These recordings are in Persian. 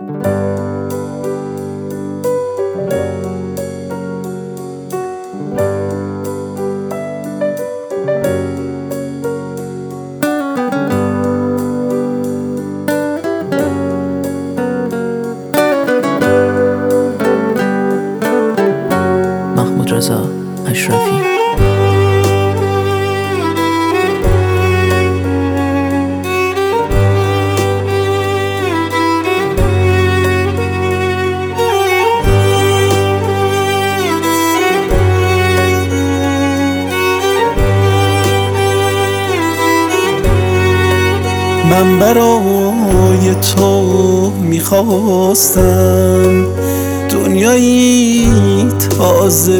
محمود رضا اشرفی. من برای تو میخواستم دنیایی تازه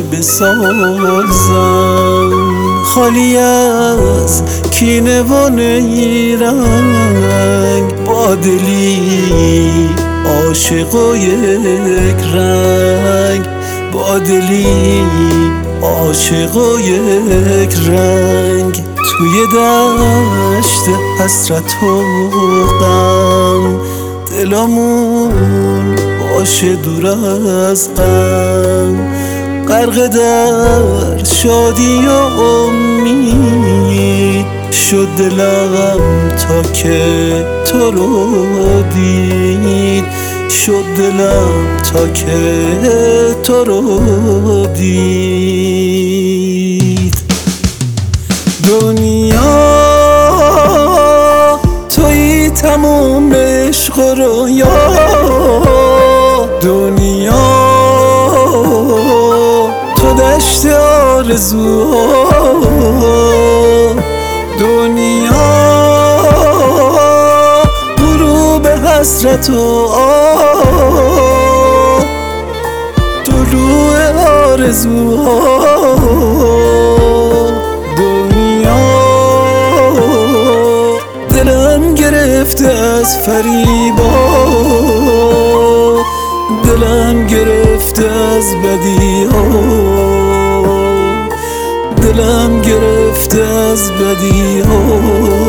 بسازم، خالی از کینه و نیرنگ، با دلی عاشق و یک رنگ، با دلی عاشق و یک رنگ. توی دشت حسرت و غم دلمون باشه دور از غم، غرق در شادی و امید شد دلم تا که تو رو دید، شد دلم تا که تو رو دید. دنیا توی تموم عشق و رویا، دنیا تو دشت آرزوها، دنیا غروب حسرت و طلوع آرزوها، دلم گرفته از فریبا، دلم گرفته از بدی ها، دلم گرفته از بدی ها.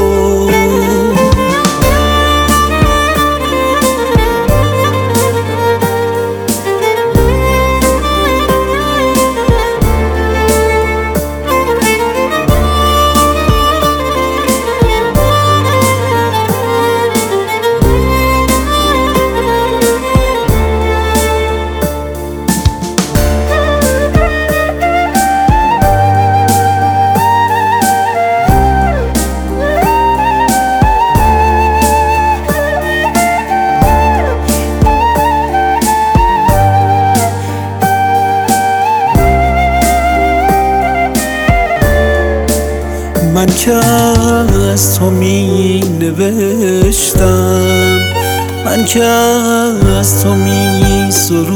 من که از تو می نوشتم، من که از تو می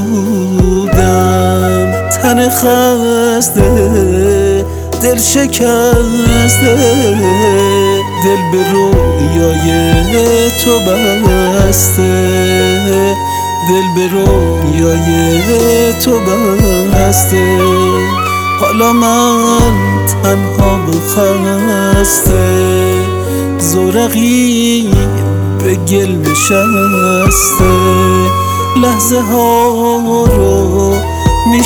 سرودم، تن خسته دل شکسته، دل به رویای تو بسته، دل به رویای تو بسته. حالا من تنها و خسته، زورقی به گل نشسته، لحظه ها رو می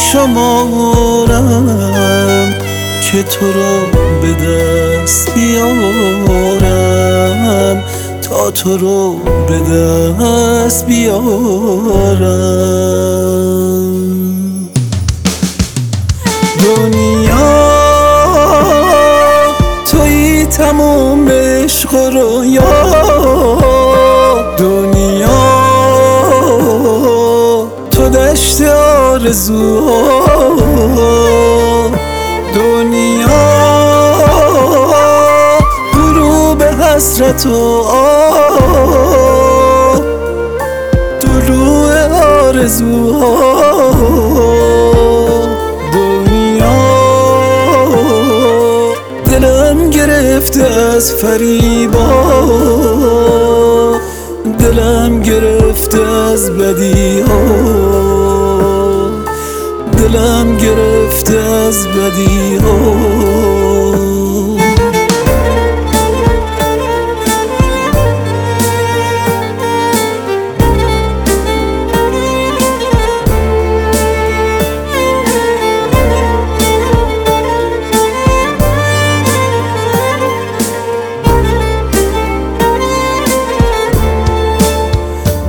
شمارم که تو رو به دست بیارم، تا تو رو به دست بیارم. دنیا توی تموم عشق و رویا، دنیا تو دشت آرزوها، دنیا غروب حسرت و طلوع آرزوها، دلم گرفته از فریبا، دلم گرفته از بدی ها، دلم گرفته از بدی ها.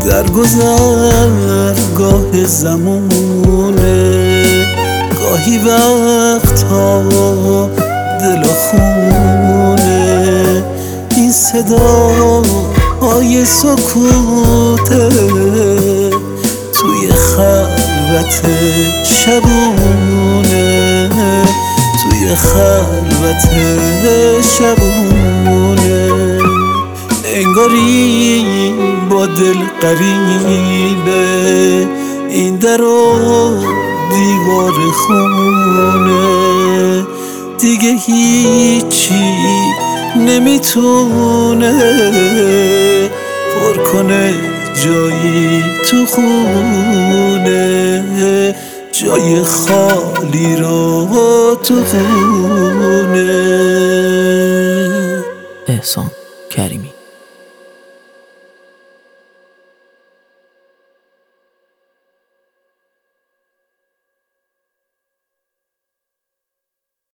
در گذرگاه زمونه، گاهی وقتا دل خونه. این صدای سکوته توی خلوت شبونه، توی خلوت شبونه. انگاری با دل قریبه این در و دیوار خونه، دیگه هیچی نمیتونه پر کنه جایی تو خونه، جای خالی رو تو خونه. احسان کریمی.